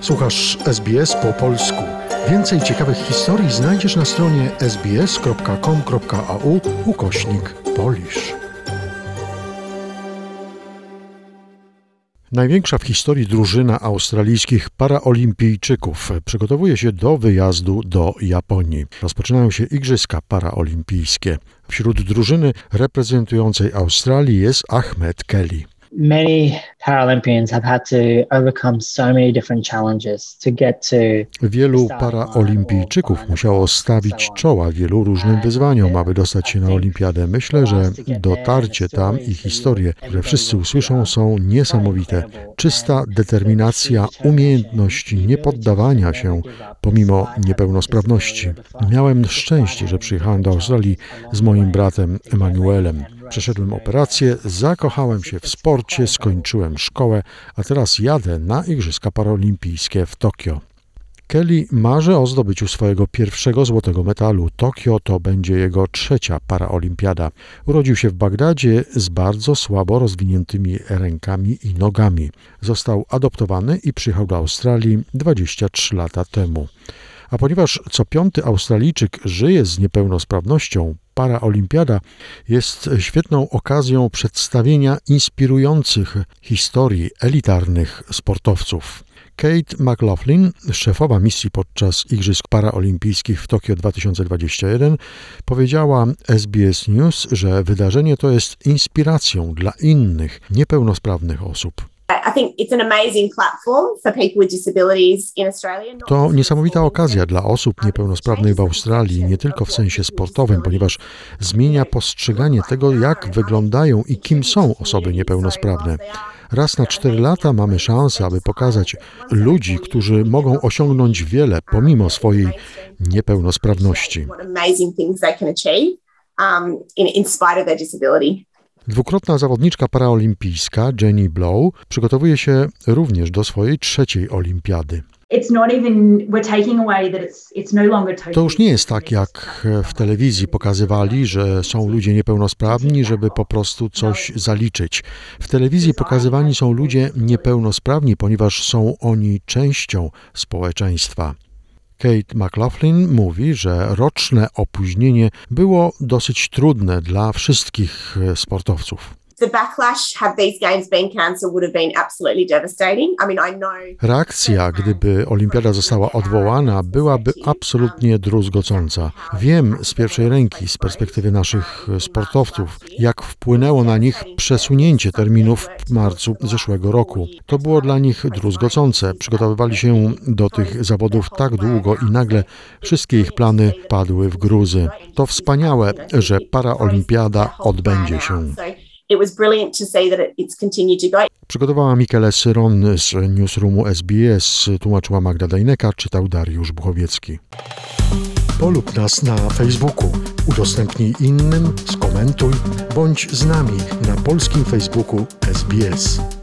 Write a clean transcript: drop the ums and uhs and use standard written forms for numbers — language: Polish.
Słuchasz SBS po polsku. Więcej ciekawych historii znajdziesz na stronie sbs.com.au/Polish. Największa w historii drużyna australijskich paraolimpijczyków przygotowuje się do wyjazdu do Japonii. Rozpoczynają się Igrzyska Paraolimpijskie. Wśród drużyny reprezentującej Australię jest Ahmed Kelly. Many Paralympians have had to overcome so many different challenges to get to. Wielu paraolimpijczyków musiało stawić czoła wielu różnym wyzwaniom, aby dostać się na olimpiadę. Myślę, że dotarcie tam i historie, które wszyscy usłyszą, są niesamowite. Czysta determinacja, umiejętność niepoddawania się pomimo niepełnosprawności. Miałem szczęście, że przyjechałem do Australii z moim bratem Emanuelem. Przeszedłem operację, zakochałem się w sporcie, skończyłem szkołę, a teraz jadę na Igrzyska Paraolimpijskie w Tokio. Kelly marzy o zdobyciu swojego pierwszego złotego medalu. Tokio to będzie jego trzecia paraolimpiada. Urodził się w Bagdadzie z bardzo słabo rozwiniętymi rękami i nogami. Został adoptowany i przyjechał do Australii 23 lata temu. A ponieważ co piąty Australijczyk żyje z niepełnosprawnością, paraolimpiada jest świetną okazją przedstawienia inspirujących historii elitarnych sportowców. Kate McLaughlin, szefowa misji podczas Igrzysk Paraolimpijskich w Tokio 2021, powiedziała SBS News, że wydarzenie to jest inspiracją dla innych niepełnosprawnych osób. To niesamowita okazja dla osób niepełnosprawnych w Australii, nie tylko w sensie sportowym, ponieważ zmienia postrzeganie tego, jak wyglądają i kim są osoby niepełnosprawne. Raz na 4 lata mamy szansę, aby pokazać ludzi, którzy mogą osiągnąć wiele pomimo swojej niepełnosprawności. Dwukrotna zawodniczka paraolimpijska Jenny Blow przygotowuje się również do swojej trzeciej olimpiady. To już nie jest tak, jak w telewizji pokazywali, że są ludzie niepełnosprawni, żeby po prostu coś zaliczyć. W telewizji pokazywani są ludzie niepełnosprawni, ponieważ są oni częścią społeczeństwa. Kate McLaughlin mówi, że roczne opóźnienie było dosyć trudne dla wszystkich sportowców. Reakcja, gdyby olimpiada została odwołana, byłaby absolutnie druzgocąca. Wiem z pierwszej ręki, z perspektywy naszych sportowców, jak wpłynęło na nich przesunięcie terminów w marcu zeszłego roku. To było dla nich druzgocące. Przygotowywali się do tych zawodów tak długo i nagle wszystkie ich plany padły w gruzy. To wspaniałe, że paraolimpiada odbędzie się. Przygotowała Michele Syron z Newsroomu SBS, tłumaczyła Magda Dajneka, czytał Dariusz Buchowiecki. Polub nas na Facebooku, udostępnij innym, skomentuj, bądź z nami na polskim Facebooku SBS.